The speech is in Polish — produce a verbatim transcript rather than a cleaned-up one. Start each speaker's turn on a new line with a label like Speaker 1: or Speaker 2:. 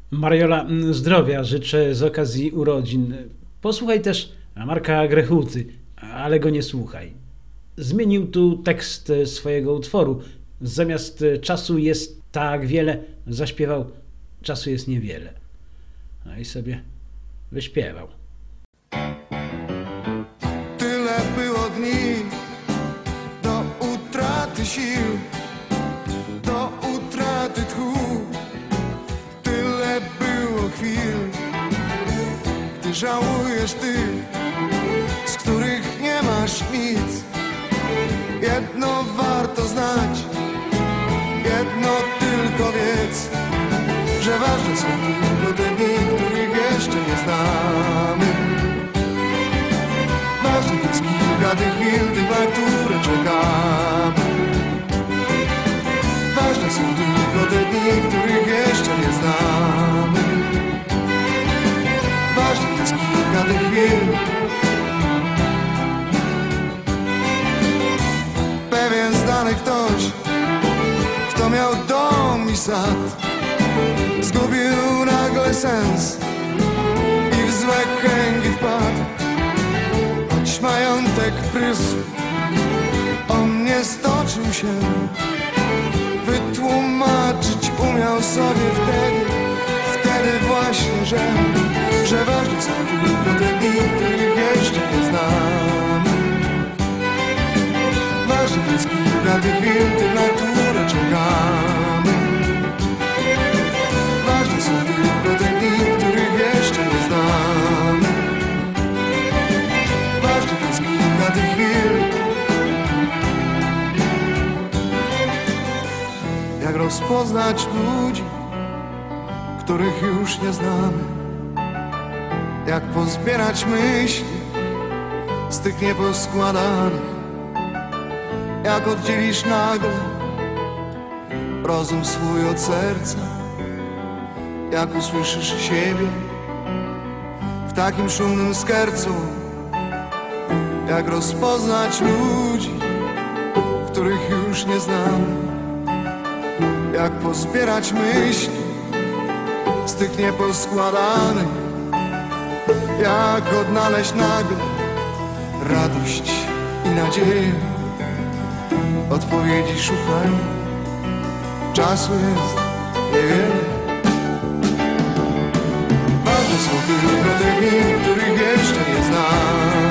Speaker 1: Mariola, zdrowia życzę z okazji urodzin. Posłuchaj też Marka Grechuty, ale go nie słuchaj. Zmienił tu tekst swojego utworu. Zamiast czasu jest tak wiele, zaśpiewał czasu jest niewiele. No i sobie wyśpiewał.
Speaker 2: Tyle było dni do utraty sił, do utraty tchu. Tyle było chwil, gdy żałujesz tych, z których nie masz nic. Jedno warto znać, jedno tylko wiedz, że ważne są tylko te dni, których jeszcze nie znamy. Ważnych jest kilka tych chwil, tych, na które czekamy. Ważne są tylko te dni, których jeszcze nie znamy. Ważnych jest kilka tych chwil. Pewien znany ktoś, kto miał dom i sad, zgubił nagle sens i w złe kręgi wpadł. Choć majątek prysł, on nie stoczył się. Wytłumaczyć umiał sobie wtedy, wtedy właśnie, że Że ważne są tylko te dni, których jeszcze nie znamy. Ważnych jest kilka tych chwil, tych, na które czekamy. Ważne są tylko te dni, których jeszcze nie znamy. Ważnych jest kilka tych chwil. Jak rozpoznać ludzi, których już nie znamy? Jak pozbierać myśli z tych nieposkładanych? Jak oddzielisz nagle rozum swój od serca? Jak usłyszysz siebie w takim szumnym skercu? Jak rozpoznać ludzi, których już nie znamy? Jak pozbierać myśli z tych nieposkładanych? Jak odnaleźć nagle radość i nadzieję? Odpowiedzi szukaj, czasu jest niewiele. Ważne są tylko te dni, których jeszcze nie znam.